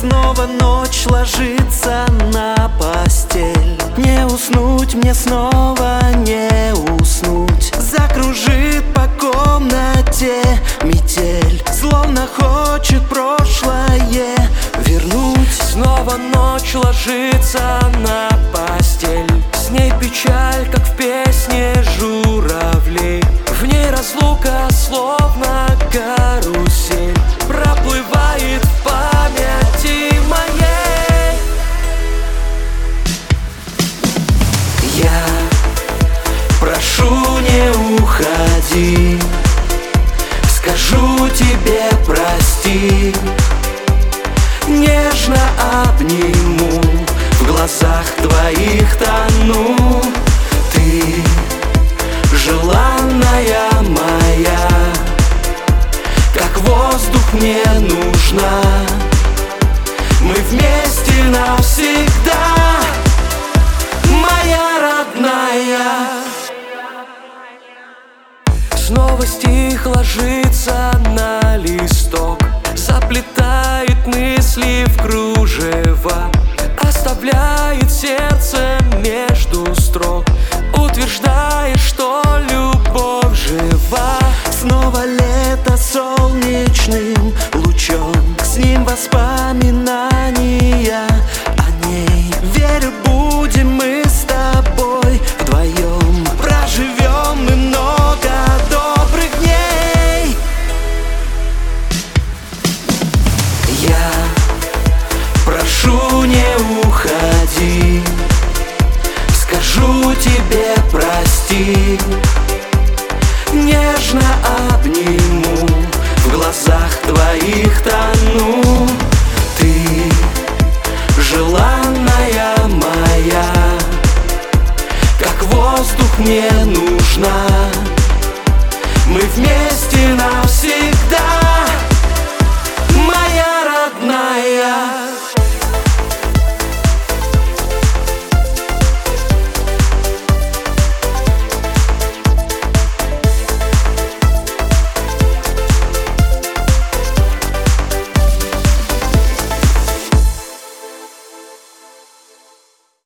Снова ночь ложится на постель. Не уснуть мне, снова не уснуть. Закружит по комнате метель, словно хочет прошлое вернуть. Снова ночь ложится на постель. С ней печаль, как в песне журавлей. В ней разлука, словно карусель, проплывает в памяти моей. Я прошу, не уходи, скажу тебе прости. Нежно обниму, в глазах твоих тону. Ты желанная моя, как воздух мне нужна. Мы вместе навсегда, моя родная. Снова стих ложится на листок, заплетает мысли в кружево, оставляет сердце между строк, утверждая, что любовь жива. Снова лето солнечным лучом, с ним воспоминания о ней. Верю, будем мы с тобой вдвоем, проживем мы много добрых дней. Я прошу, не уходи, скажу тебе прости. Нежно обниму, в глазах твоих тону. Ты желанная моя, как воздух мне нужна. Мы вместе на